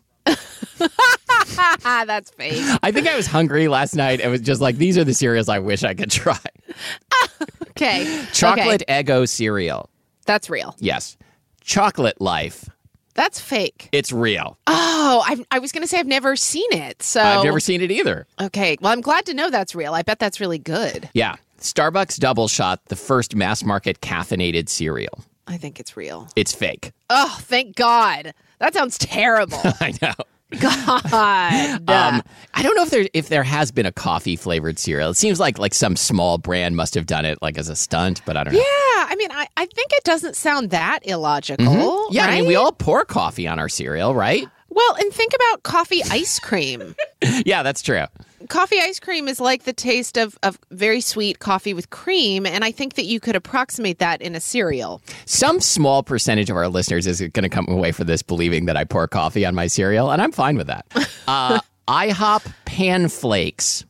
Speaker 1: That's fake.
Speaker 2: I think I was hungry last night. It was just like, these are the cereals I wish I could try.
Speaker 1: Okay.
Speaker 2: Chocolate Eggo cereal.
Speaker 1: That's real.
Speaker 2: Yes. Chocolate Life.
Speaker 1: That's fake.
Speaker 2: It's real.
Speaker 1: Oh, I was going to say I've never seen it. So
Speaker 2: I've never seen it either.
Speaker 1: Okay. Well, I'm glad to know that's real. I bet that's really good.
Speaker 2: Yeah. Starbucks Double Shot, the first mass market caffeinated cereal.
Speaker 1: I think it's real.
Speaker 2: It's fake.
Speaker 1: Oh, thank God. That sounds terrible.
Speaker 2: I know.
Speaker 1: God.
Speaker 2: I don't know if there has been a coffee flavored cereal. It seems like some small brand must have done it like as a stunt, but I don't know.
Speaker 1: Yeah, I mean, I think it doesn't sound that illogical.
Speaker 2: Mm-hmm. Yeah,
Speaker 1: right?
Speaker 2: I mean, we all pour coffee on our cereal, right?
Speaker 1: Well, and think about coffee ice cream.
Speaker 2: Yeah, that's true.
Speaker 1: Coffee ice cream is like the taste of very sweet coffee with cream, and I think that you could approximate that in a cereal.
Speaker 2: Some small percentage of our listeners is going to come away from this believing that I pour coffee on my cereal, and I'm fine with that. IHOP Pan Flakes.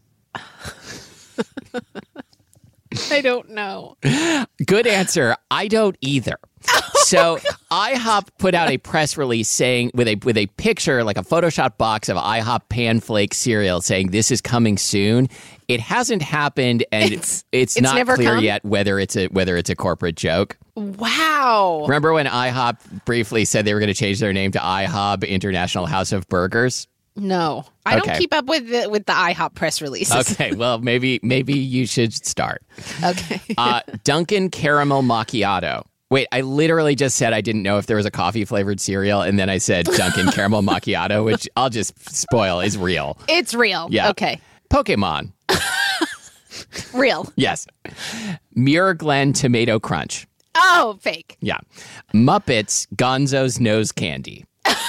Speaker 1: I don't know.
Speaker 2: Good answer. I don't either. So IHOP put out a press release saying with a picture, like a Photoshop box of IHOP Pan Flake cereal, saying this is coming soon. It hasn't happened, and it's not clear yet whether it's a corporate joke.
Speaker 1: Wow.
Speaker 2: Remember when IHOP briefly said they were going to change their name to IHOB International House of Burgers?
Speaker 1: No, I don't keep up with the IHOP press releases.
Speaker 2: Okay, well maybe you should start.
Speaker 1: Okay.
Speaker 2: Dunkin' Caramel Macchiato. Wait, I literally just said I didn't know if there was a coffee-flavored cereal, and then I said Dunkin' Caramel Macchiato, which I'll just spoil is real.
Speaker 1: It's real.
Speaker 2: Yeah.
Speaker 1: Okay.
Speaker 2: Pokemon.
Speaker 1: Real.
Speaker 2: Yes. Muir Glen Tomato Crunch.
Speaker 1: Oh, fake.
Speaker 2: Yeah. Muppets Gonzo's Nose Candy.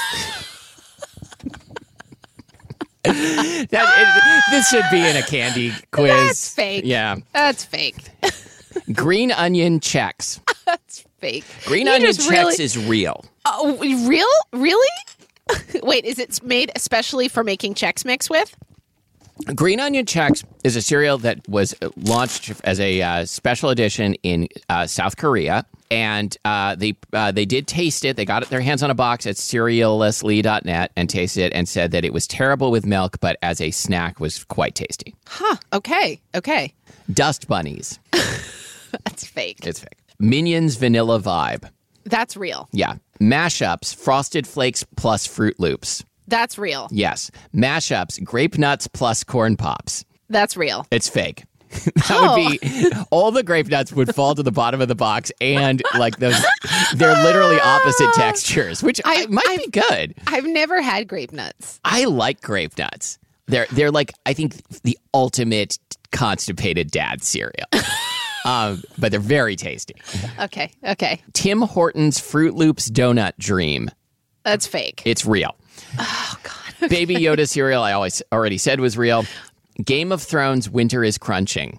Speaker 2: This should be in a candy quiz.
Speaker 1: That's fake.
Speaker 2: Yeah.
Speaker 1: That's fake.
Speaker 2: Green Onion Chex.
Speaker 1: That's fake.
Speaker 2: Green Onion Chex is real.
Speaker 1: Oh, real? Really? Wait, is it made especially for making Chex Mix with?
Speaker 2: Green Onion Chex is a cereal that was launched as a special edition in South Korea. And they did taste it. They got their hands on a box at cereallessly.net and tasted it and said that it was terrible with milk, but as a snack was quite tasty.
Speaker 1: Huh. Okay.
Speaker 2: Dust Bunnies.
Speaker 1: That's fake.
Speaker 2: It's fake. Minions Vanilla Vibe.
Speaker 1: That's real.
Speaker 2: Yeah. Mashups Frosted Flakes plus Fruit Loops.
Speaker 1: That's real.
Speaker 2: Yes. Mashups Grape Nuts plus Corn Pops.
Speaker 1: That's real.
Speaker 2: It's fake. That would be all the grape nuts would fall to the bottom of the box, and like they're literally opposite textures, which might be good.
Speaker 1: I've never had grape nuts.
Speaker 2: I like grape nuts. They're like, I think, the ultimate constipated dad cereal. But they're very tasty.
Speaker 1: Okay.
Speaker 2: Tim Hortons Fruit Loops Donut Dream.
Speaker 1: That's fake.
Speaker 2: It's real.
Speaker 1: Oh God. Okay.
Speaker 2: Baby Yoda cereal I already said was real. Game of Thrones Winter is Crunching.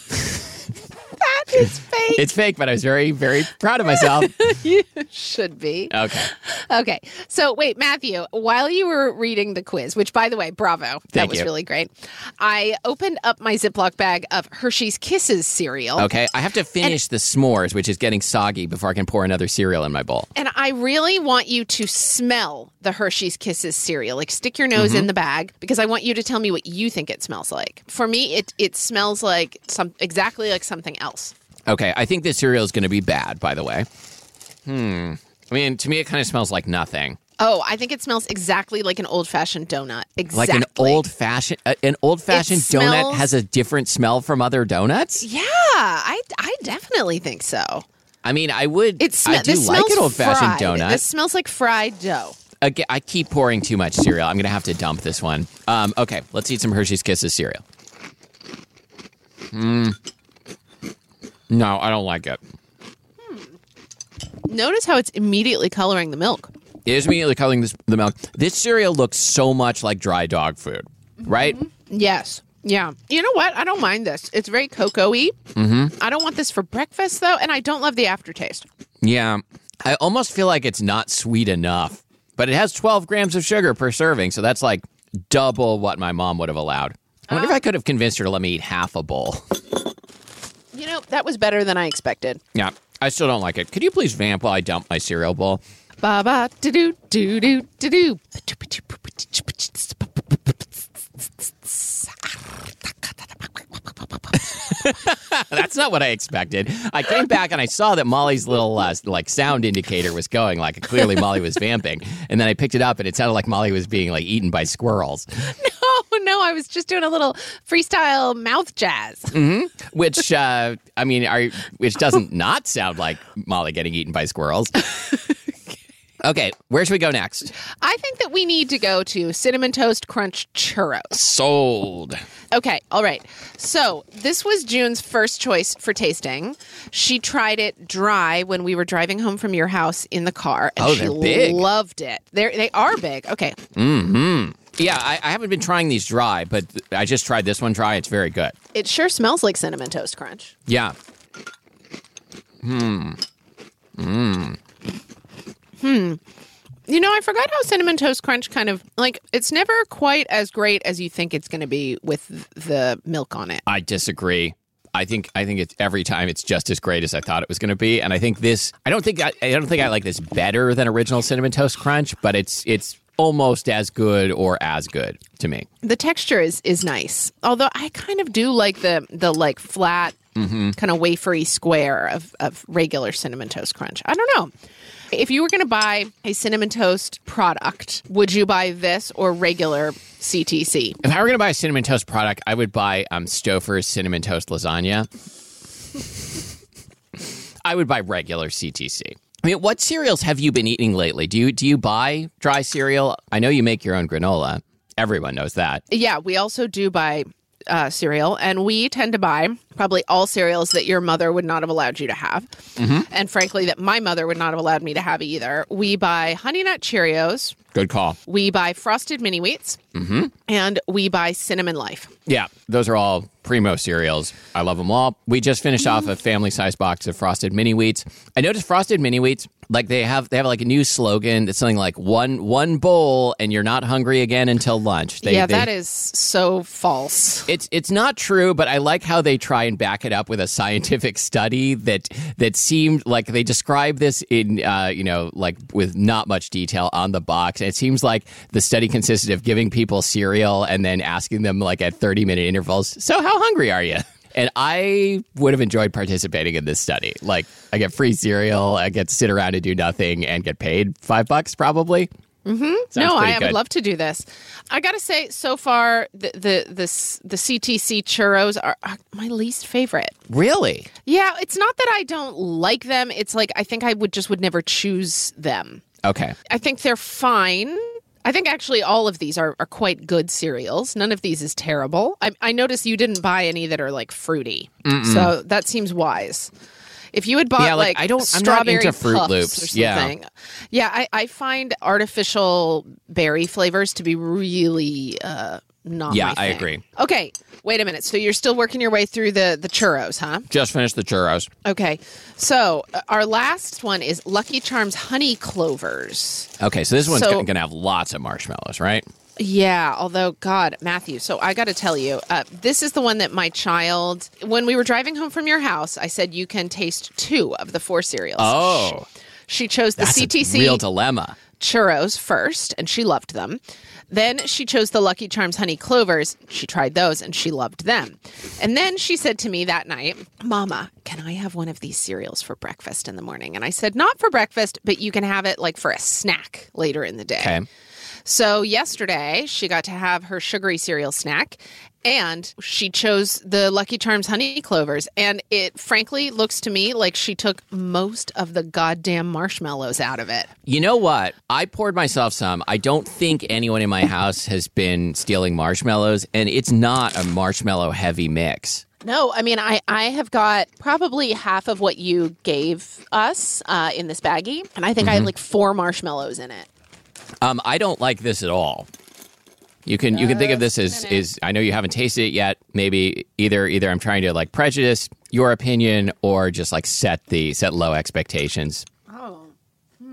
Speaker 1: That is fake.
Speaker 2: It's fake, but I was very, very proud of myself.
Speaker 1: You should be. Okay. So wait, Matthew, while you were reading the quiz, which by the way, bravo. That was really great. I opened up my Ziploc bag of Hershey's Kisses cereal.
Speaker 2: Okay. I have to finish the s'mores, which is getting soggy before I can pour another cereal in my bowl.
Speaker 1: And I really want you to smell the Hershey's Kisses cereal. Like stick your nose in the bag because I want you to tell me what you think it smells like. For me, it smells like exactly like something else.
Speaker 2: Okay, I think this cereal is going to be bad, by the way. I mean, to me, it kind of smells like nothing.
Speaker 1: Oh, I think it smells exactly like an old-fashioned donut. Exactly.
Speaker 2: Like an old-fashioned donut has a different smell from other donuts?
Speaker 1: Yeah, I definitely think so.
Speaker 2: I mean, I do like an old-fashioned donut.
Speaker 1: This smells like fried dough.
Speaker 2: Again, I keep pouring too much cereal. I'm going to have to dump this one. Okay, let's eat some Hershey's Kisses cereal. No, I don't like it.
Speaker 1: Notice how it's immediately coloring the milk.
Speaker 2: It is immediately coloring the milk. This cereal looks so much like dry dog food, right?
Speaker 1: Yes. Yeah. You know what? I don't mind this. It's very cocoa-y. I don't want this for breakfast, though, and I don't love the aftertaste.
Speaker 2: Yeah. I almost feel like it's not sweet enough, but it has 12 grams of sugar per serving, so that's like double what my mom would have allowed. I wonder if I could have convinced her to let me eat half a bowl.
Speaker 1: No, that was better than I expected.
Speaker 2: Yeah, I still don't like it. Could you please vamp while I dump my cereal bowl?
Speaker 1: Ba ba do do do do do do.
Speaker 2: That's not what I expected. I came back and I saw that Molly's little like sound indicator was going. Like clearly Molly was vamping, and then I picked it up and it sounded like Molly was being like eaten by squirrels.
Speaker 1: No, I was just doing a little freestyle mouth jazz.
Speaker 2: Mm-hmm. Which which doesn't not sound like Molly getting eaten by squirrels. Okay, where should we go next?
Speaker 1: I think that we need to go to Cinnamon Toast Crunch Churros.
Speaker 2: Sold.
Speaker 1: Okay, all right. So this was June's first choice for tasting. She tried it dry when we were driving home from your house in the car. And
Speaker 2: they're big.
Speaker 1: Loved it. They are big. Okay.
Speaker 2: Mm-hmm. Yeah, I haven't been trying these dry, but I just tried this one dry. It's very good.
Speaker 1: It sure smells like Cinnamon Toast Crunch.
Speaker 2: Yeah.
Speaker 1: You know, I forgot how Cinnamon Toast Crunch kind of, like, it's never quite as great as you think it's going to be with the milk on it.
Speaker 2: I disagree. I think it's every time it's just as great as I thought it was going to be, and I think this. I don't think I like this better than original Cinnamon Toast Crunch, but it's almost as good or as good to me.
Speaker 1: The texture is nice, although I kind of do like the like flat kind of wafery square of regular Cinnamon Toast Crunch. I don't know. If you were going to buy a Cinnamon Toast product, would you buy this or regular CTC?
Speaker 2: If I were going to buy a Cinnamon Toast product, I would buy Stouffer's Cinnamon Toast Lasagna. I would buy regular CTC. I mean, what cereals have you been eating lately? Do you buy dry cereal? I know you make your own granola. Everyone knows that.
Speaker 1: Yeah, we also do buy cereal, and we tend to buy probably all cereals that your mother would not have allowed you to have. And frankly, that my mother would not have allowed me to have either. We buy Honey Nut Cheerios.
Speaker 2: Good call.
Speaker 1: We buy Frosted Mini Wheats. And we buy Cinnamon Life.
Speaker 2: Yeah, those are all primo cereals. I love them all. We just finished off a family-sized box of Frosted Mini Wheats. I noticed Frosted Mini Wheats, like they have like a new slogan that's something like one bowl and you're not hungry again until lunch.
Speaker 1: That is so false.
Speaker 2: It's not true, but I like how they try and back it up with a scientific study that seemed like they describe this in like with not much detail on the box. And it seems like the study consisted of giving people cereal and then asking them like at 30-minute intervals, so how hungry are you? And I would have enjoyed participating in this study. Like, I get free cereal, I get to sit around and do nothing and get paid $5 probably.
Speaker 1: No, I would love to do this. I got to say, so far, the CTC churros are my least favorite.
Speaker 2: Really?
Speaker 1: Yeah, it's not that I don't like them. It's like I think I would never choose them.
Speaker 2: Okay.
Speaker 1: I think they're fine. I think actually all of these are quite good cereals. None of these is terrible. I noticed you didn't buy any that are like fruity. So that seems wise. If you had bought I'm not into Fruit Loops or something. Yeah, I find artificial berry flavors to be really not my thing.
Speaker 2: Yeah, I agree.
Speaker 1: Okay, wait a minute. So you're still working your way through the churros, huh?
Speaker 2: Just finished the churros.
Speaker 1: Okay, so our last one is Lucky Charms Honey Clovers.
Speaker 2: Okay, so this one's going to have lots of marshmallows, right?
Speaker 1: Yeah, although, God, Matthew, so I got to tell you, this is the one that my child, when we were driving home from your house, I said you can taste 2 of the 4 cereals.
Speaker 2: Oh.
Speaker 1: She chose the
Speaker 2: That's
Speaker 1: CTC
Speaker 2: a real dilemma.
Speaker 1: churros first, and she loved them. Then she chose the Lucky Charms Honey Clovers. She tried those, and she loved them. And then she said to me that night, Mama, can I have one of these cereals for breakfast in the morning? And I said, not for breakfast, but you can have it like for a snack later in the day.
Speaker 2: Okay.
Speaker 1: So yesterday, she got to have her sugary cereal snack, and she chose the Lucky Charms Honey Clovers. And it frankly looks to me like she took most of the goddamn marshmallows out of it.
Speaker 2: You know what? I poured myself some. I don't think anyone in my house has been stealing marshmallows, and it's not a marshmallow-heavy mix.
Speaker 1: No, I mean, I have got probably half of what you gave us in this baggie, and I think I had like 4 marshmallows in it.
Speaker 2: I don't like this at all. You can think of this as I know you haven't tasted it yet. Maybe either I'm trying to like prejudice your opinion or just like set low expectations.
Speaker 1: Oh,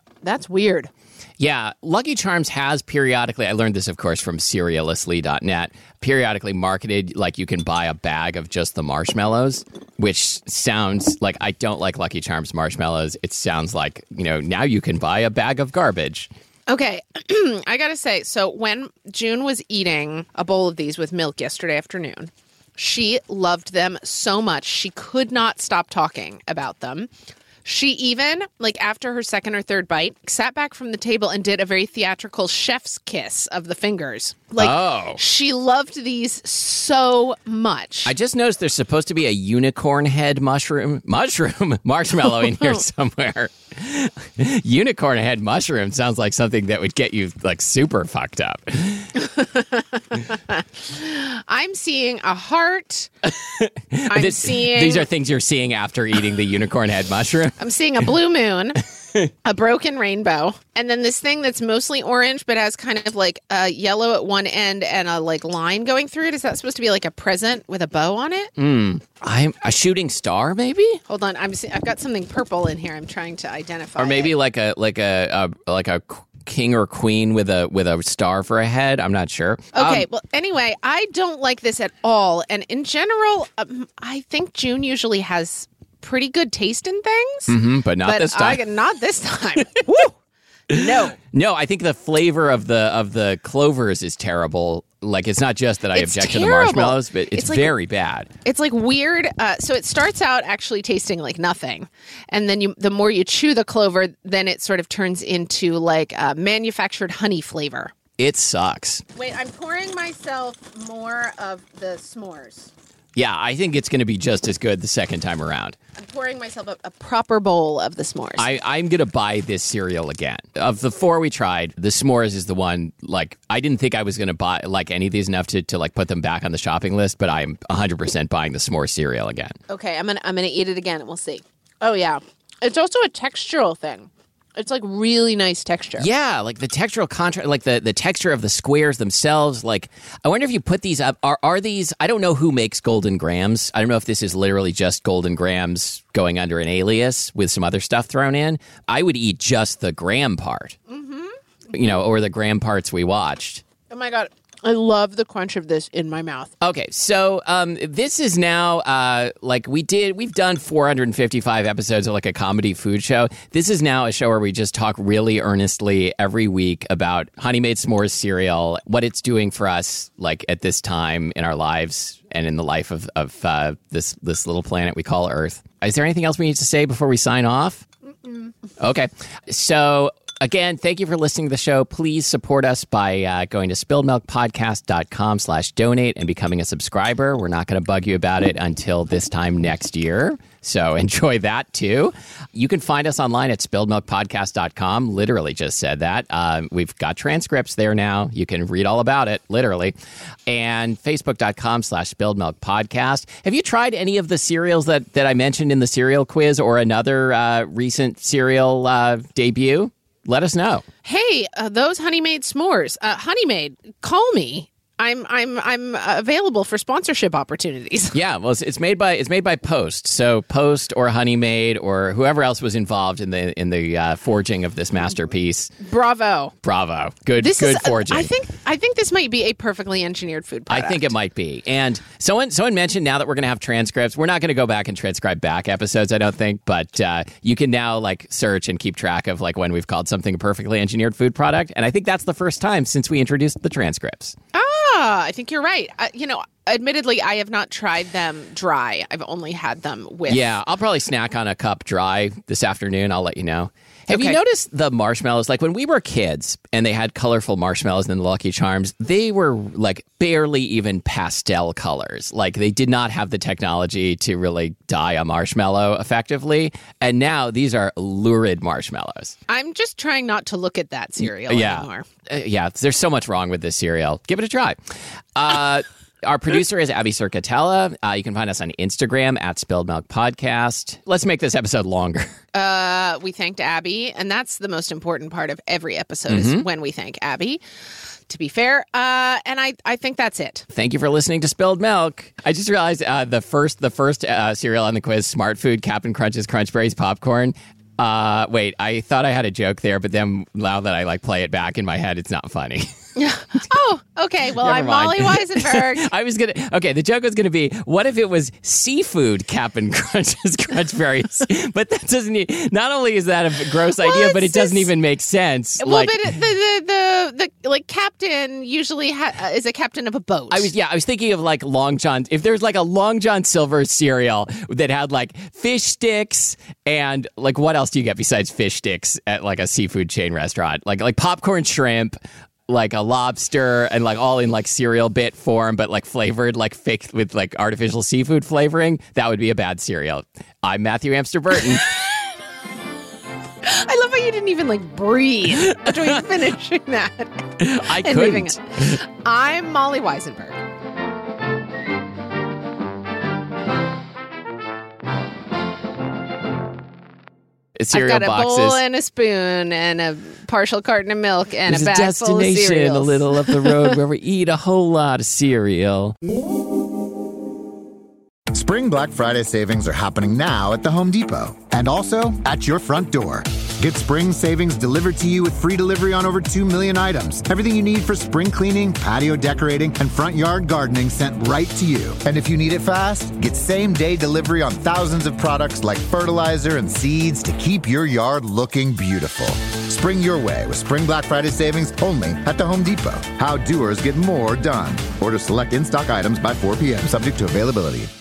Speaker 1: That's weird.
Speaker 2: Yeah, Lucky Charms has periodically, I learned this, of course, from Cerealistly.net, periodically marketed like you can buy a bag of just the marshmallows, which sounds like, I don't like Lucky Charms marshmallows. It sounds like, now you can buy a bag of garbage.
Speaker 1: Okay, I gotta say, so when June was eating a bowl of these with milk yesterday afternoon, she loved them so much she could not stop talking about them. She even, after her second or third bite, sat back from the table and did a very theatrical chef's kiss of the fingers. She loved these so much.
Speaker 2: I just noticed there's supposed to be a unicorn head marshmallow in here somewhere. Unicorn head mushroom sounds like something that would get you, super fucked up.
Speaker 1: I'm seeing a heart.
Speaker 2: These are things you're seeing after eating the unicorn head mushroom?
Speaker 1: I'm seeing a blue moon, a broken rainbow, and then this thing that's mostly orange but has kind of a yellow at one end and a line going through it. Is that supposed to be a present with a bow on it?
Speaker 2: I'm a shooting star, maybe?
Speaker 1: Hold on, I've got something purple in here. I'm trying to identify.
Speaker 2: Or maybe like a king or queen with a star for a head. I'm not sure.
Speaker 1: Okay, well, anyway, I don't like this at all. And in general, I think June usually has pretty good taste in things.
Speaker 2: But not this time.
Speaker 1: Not this time. Woo!
Speaker 2: No, I think the flavor of the clovers is terrible. It's not just that I object to the marshmallows, but it's very bad.
Speaker 1: It's weird. So it starts out actually tasting like nothing. And then the more you chew the clover, then it sort of turns into manufactured honey flavor.
Speaker 2: It sucks.
Speaker 1: Wait, I'm pouring myself more of the s'mores.
Speaker 2: Yeah, I think it's going to be just as good the second time around.
Speaker 1: I'm pouring myself a proper bowl of the s'mores.
Speaker 2: I'm going to buy this cereal again. Of the 4 we tried, the s'mores is the one, I didn't think I was going to buy, any of these enough to put them back on the shopping list, but I'm 100% buying the s'more cereal again. Okay,
Speaker 1: I'm gonna eat it again and we'll see. Oh, yeah. It's also a textural thing. It's really nice texture.
Speaker 2: Yeah, the textural contrast, the texture of the squares themselves. I wonder if you put these up. Are these? I don't know who makes Golden Grahams. I don't know if this is literally just Golden Grahams going under an alias with some other stuff thrown in. I would eat just the graham part. Or the graham parts we watched.
Speaker 1: Oh my God. I love the crunch of this in my mouth.
Speaker 2: Okay, so this is now, we've done 455 episodes of a comedy food show. This is now a show where we just talk really earnestly every week about Honey Made S'mores cereal, what it's doing for us, at this time in our lives and in the life of this little planet we call Earth. Is there anything else we need to say before we sign off? Okay, so... Again, thank you for listening to the show. Please support us by going to spilledmilkpodcast.com/donate and becoming a subscriber. We're not going to bug you about it until this time next year. So enjoy that, too. You can find us online at spilledmilkpodcast.com. Literally just said that. We've got transcripts there now. You can read all about it, literally. And facebook.com/spilledmilkpodcast. Have you tried any of the cereals that I mentioned in the cereal quiz or another recent cereal debut? Let us know.
Speaker 1: Hey, those Honey Made S'mores. Honey Made, call me. I'm available for sponsorship opportunities.
Speaker 2: Yeah, well, it's made by Post. So Post or Honey Made or whoever else was involved in the forging of this masterpiece.
Speaker 1: Bravo.
Speaker 2: Good forging.
Speaker 1: I think this might be a perfectly engineered food product.
Speaker 2: I think it might be. And someone mentioned now that we're going to have transcripts. We're not going to go back and transcribe back episodes, I don't think, but you can now search and keep track of when we've called something a perfectly engineered food product. And I think that's the first time since we introduced the transcripts.
Speaker 1: I think you're right. Admittedly, I have not tried them dry. I've only had them with.
Speaker 2: Yeah, I'll probably snack on a cup dry this afternoon. I'll let you know. Have you noticed the marshmallows? When we were kids and they had colorful marshmallows in the Lucky Charms, they were barely even pastel colors. They did not have the technology to really dye a marshmallow effectively. And now these are lurid marshmallows.
Speaker 1: I'm just trying not to look at that cereal anymore.
Speaker 2: Yeah, there's so much wrong with this cereal. Give it a try. Our producer is Abby Circatella. You can find us on Instagram at Spilled Milk Podcast. Let's make this episode longer.
Speaker 1: We thanked Abby, and that's the most important part of every episode is when we thank Abby, to be fair. And I think that's it.
Speaker 2: Thank you for listening to Spilled Milk. I just realized the first cereal on the quiz, Smart Food, Cap'n Crunch's Crunch Berries Popcorn. Wait, I thought I had a joke there, but then now that I play it back in my head, it's not funny.
Speaker 1: Oh, okay. Well, I'm Molly Wizenberg.
Speaker 2: Okay, the joke was going to be, what if it was seafood Cap'n Crunch's Crunch Berries? But that doesn't, not only is that a gross idea, but it doesn't even make sense.
Speaker 1: Well, but the captain usually is a captain of a boat.
Speaker 2: I was thinking of Long John, if there's a Long John Silver cereal that had fish sticks and what else do you get besides fish sticks at a seafood chain restaurant? Like popcorn shrimp, a lobster, and all in cereal bit form, but flavored fake with artificial seafood flavoring. That would be a bad cereal. I'm Matthew Amster Burton.
Speaker 1: I love how you didn't even breathe between finishing that.
Speaker 2: I couldn't.
Speaker 1: I'm Molly Wizenberg.
Speaker 2: Cereal
Speaker 1: I've got
Speaker 2: boxes.
Speaker 1: A bowl and a spoon and a partial carton of milk and a bag full of cereals.
Speaker 2: There's a destination in the middle of the road where we eat a whole lot of cereal.
Speaker 3: Spring Black Friday savings are happening now at the Home Depot and also at your front door. Get spring savings delivered to you with free delivery on over 2 million items. Everything you need for spring cleaning, patio decorating, and front yard gardening sent right to you. And if you need it fast, get same-day delivery on thousands of products like fertilizer and seeds to keep your yard looking beautiful. Spring your way with Spring Black Friday savings only at the Home Depot. How doers get more done. Order select in-stock items by 4 p.m. subject to availability.